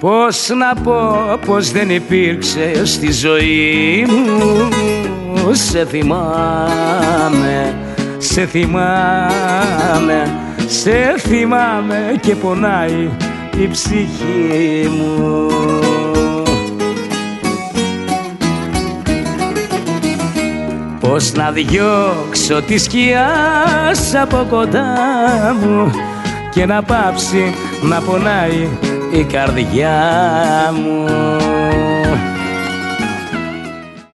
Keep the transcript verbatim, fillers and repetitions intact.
Πώς να πω πως δεν υπήρξε στη ζωή μου. Σε θυμάμαι, σε θυμάμαι, σε θυμάμαι και πονάει η ψυχή μου. Πώς να διώξω τη σκιά από κοντά μου και να πάψει να πονάει η καρδιά μου.